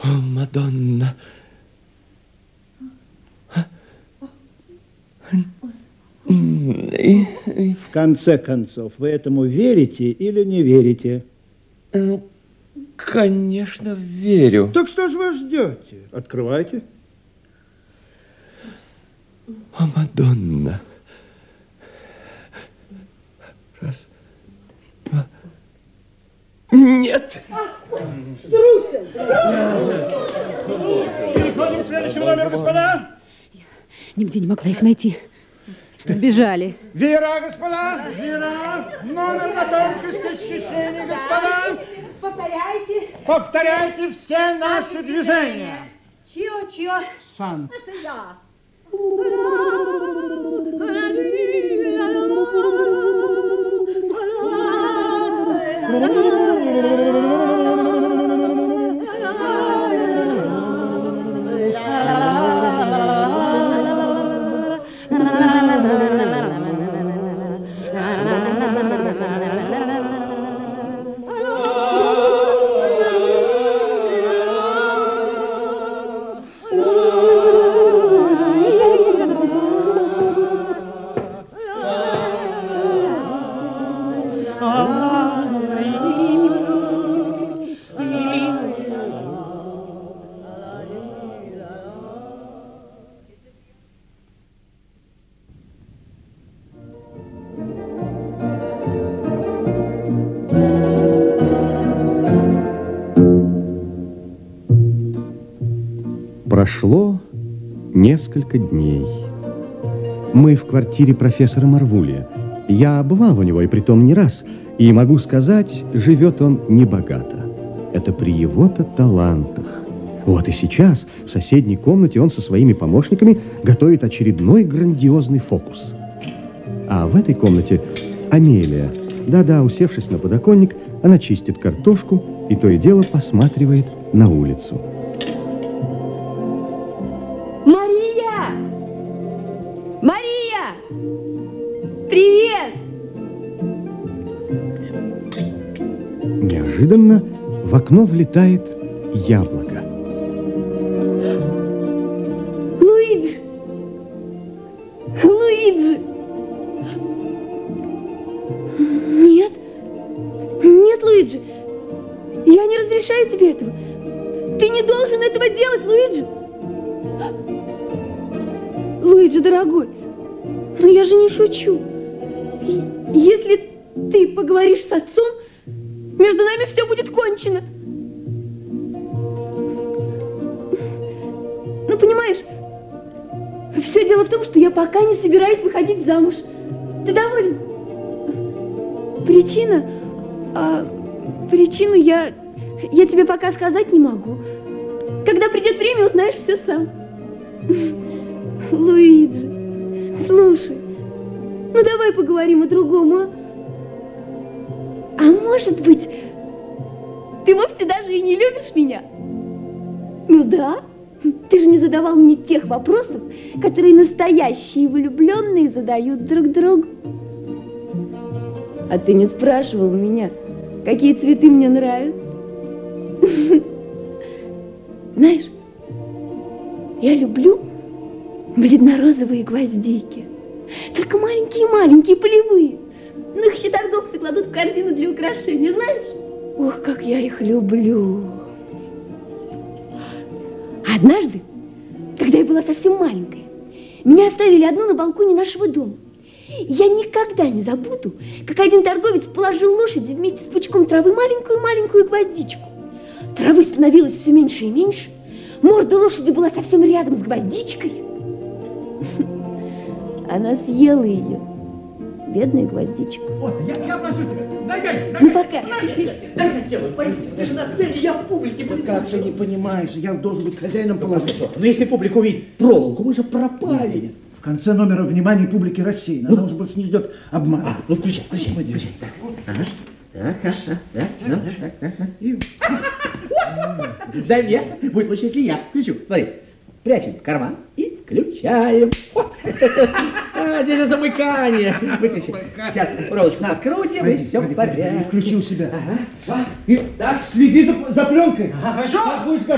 О, Мадонна. В конце концов, вы этому верите или не верите? Конечно, верю. Так что же вы ждете? Открывайте. О, Мадонна. Раз, два. Нет. Струсил. Переходим к следующему номеру, господа. Нигде не могла их найти. Сбежали. Вера, господа, Вера. Номер на тонкость ощущений, господа. Повторяйте. Повторяйте все наши движения. Чье? Сан. Это я. Прошло несколько дней. Мы в квартире профессора Марвулия. Я бывал у него, и притом не раз. И могу сказать, живет он небогато. Это при его-то талантах. Вот и сейчас в соседней комнате он со своими помощниками готовит очередной грандиозный фокус. А в этой комнате Амелия. Да-да, усевшись на подоконник, она чистит картошку и то и дело посматривает на улицу. Мария! Мария! Привет! Неожиданно в окно влетает яблоко. Луиджи! Луиджи! Нет! Нет, Луиджи! Я не разрешаю тебе этого! Ты не должен этого делать, Луиджи! Луиджи, дорогой, но я же не шучу. Если ты поговоришь с отцом, между нами все будет кончено. Ну, понимаешь, все дело в том, что я пока не собираюсь выходить замуж. Ты доволен? Причину я тебе пока сказать не могу. Когда придет время, узнаешь все сам. Луиджи, слушай, ну давай поговорим о другом, а? А может быть, ты вовсе даже и не любишь меня? Ну да, ты же не задавал мне тех вопросов, которые настоящие влюбленные задают друг другу. А ты не спрашивал меня, какие цветы мне нравятся. Знаешь, я люблю бледно-розовые гвоздики. Только маленькие-маленькие, полевые. Ну, их еще торговцы кладут в корзину для украшения, знаешь? Ох, как я их люблю. Однажды, когда я была совсем маленькая, меня оставили одну на балконе нашего дома. Я никогда не забуду, как один торговец положил лошади вместе с пучком травы маленькую-маленькую гвоздичку. Травы становилось все меньше и меньше. Морда лошади была совсем рядом с гвоздичкой. Она съела ее, бедная гвоздичка. Вот, я прошу тебя, дай. Ну пока, счастливо. Дай я сделаю, пойди, ты же на сцене, я в публике. Как ты не понимаешь, я должен быть хозяином положения. Но если публика увидит проволоку, мы же пропали. В конце номера внимание публики рассеяно. Она уже больше не ждет обмана. Ну включай. Так. Ага. Дай мне, будет лучше, если я включу. Смотри, прячем в карман и включаем. Здесь же замыкание. Выключи. Сейчас проволочку открутим, и все в порядке. Включил себя. Ага. Так, следи за пленкой. Хорошо.